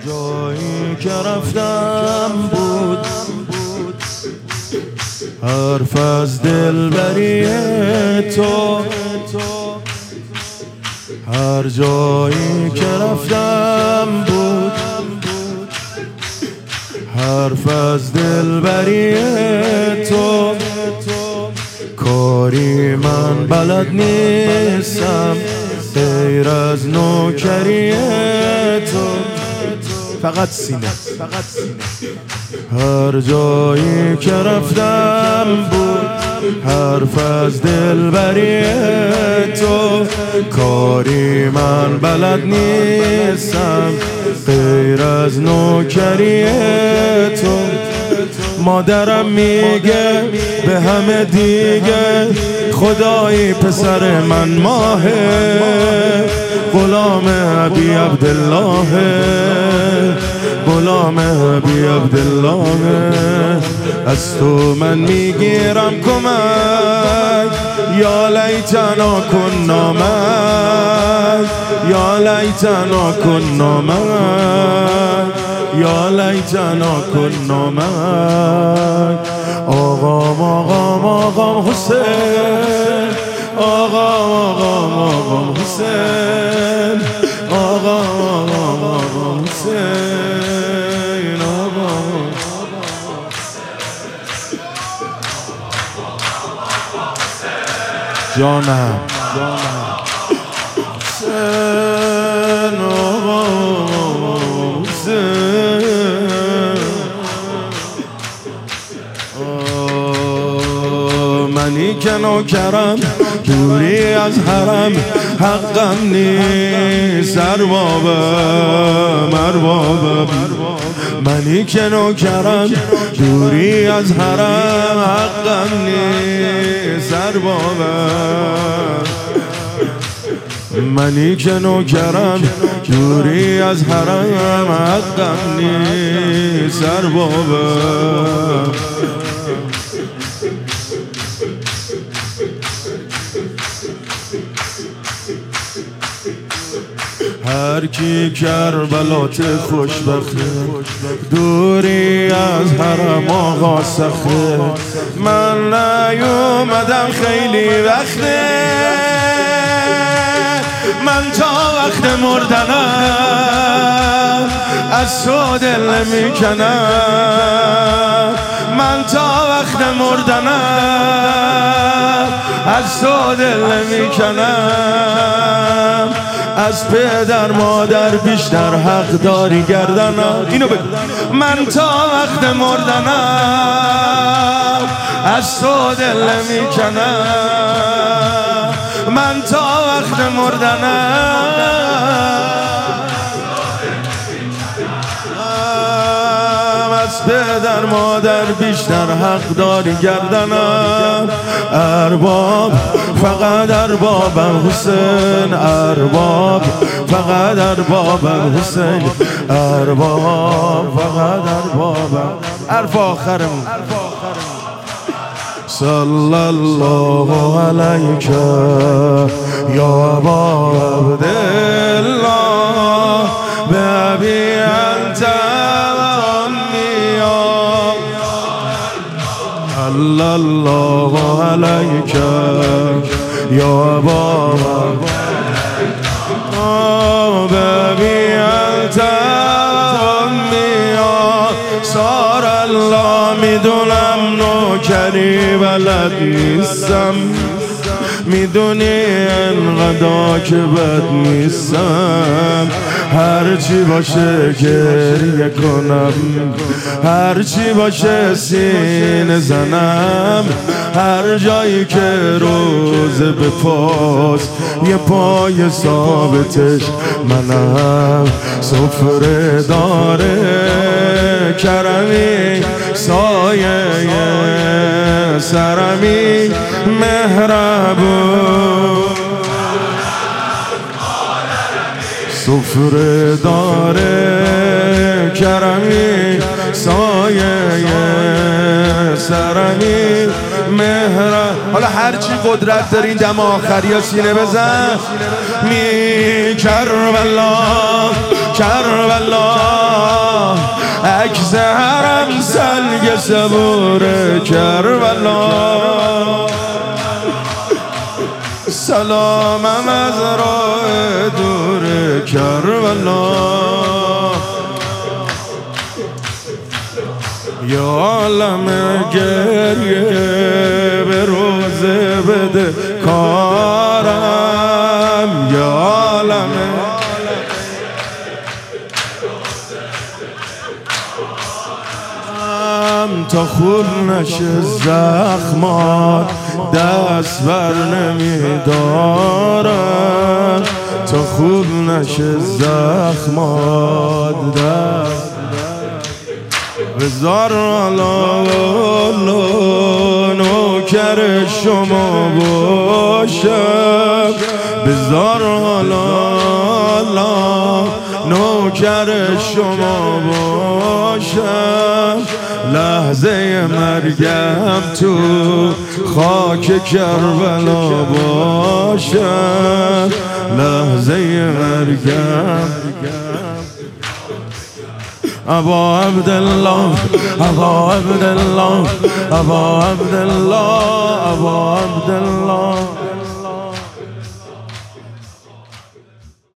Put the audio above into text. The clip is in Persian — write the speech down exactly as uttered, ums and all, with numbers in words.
جایی که رفتم بود حرف از دلبری تو، هر جایی که رفتم بود حرف از دلبری تو. کاری من بلد نیستم غیر از نوکری تو، فقط سینه فقط سینه. هر جایی که رفتم بود حرف از دلبری تو، کاری من بلد نیستم غیر از نوکری تو. مادرم میگه به همه دیگه خدایی پسر من ماهه، غلام ابی عبدالله، غلام ابی عبدالله. از تو من میگیرم کمک، یا لیتنا کنا معک، یا لیتنا کنا معک، یا لیتنا کنا معک. آقام آقام آقام حسین، آقام آقام آقام حسین، آقام آقام آقام حسین، آقام. جانم جانم حسین، آقام حسین. منی که نوکرم دوری از حرم حقم نیست اربابم اربابم. منی که نوکرم دوری از حرم حقم نیست اربابم. منی که نوکرم دوری از حرم حقم نیست اربابم. هر کی کربلات خوشبخته دوری از حرم آقا سخته. من نیومدم خیلی وقته، من تا وقت مردنم از تو دل نمیکنم، من تا وقت مردنم از تو دل نمیکنم. از پدر مادر بیشتر حق داری گردنم. اینو بگو. من تا وقت مردنم از تو دل نمیکنم، من تا وقت مردنم از پدر مادر بیشتر حق داری گردنم. ارباب فقط اربابم حسین، ارباب فقط اربابم حسین، ارباب فقط اربابم. حرف آخرمون. صلی الله علیک یا ابا عبدالله به ابی انت صلی الله علیک یا ابا ببی انت امیا. سار الله میدونم نوکری بلد نیستم، میدونی انقدر که بد نیستم. هرچی باشه گریه کنم، هرچی باشه سینه زنم. هر جایی که روزه به پاس یه پای ثابتش منم. سفره داره کرمی سایه سرمی مهربون. سفره داره کرمی سایه سرمی مهربون. حالا هرچی قدرت دارین دم آخری ها سینه بزن. می کربلا کربلا عکس حرم سنگ صبور کربلا سلامم از راه دور کربلا یا عالم گریه به روزه بده کارم یا عالم تا خور نشه زخمات دست بر نمیدارم تا خوب نشه زخمات دست بزار علا نوکر شما باشم بزار علا نوکر شما باشم لحظه مرگم تو خاک کربلا باشم لحظه مرگم ابا عبدالله ابا عبدالله ابا عبدالله ابا عبدالله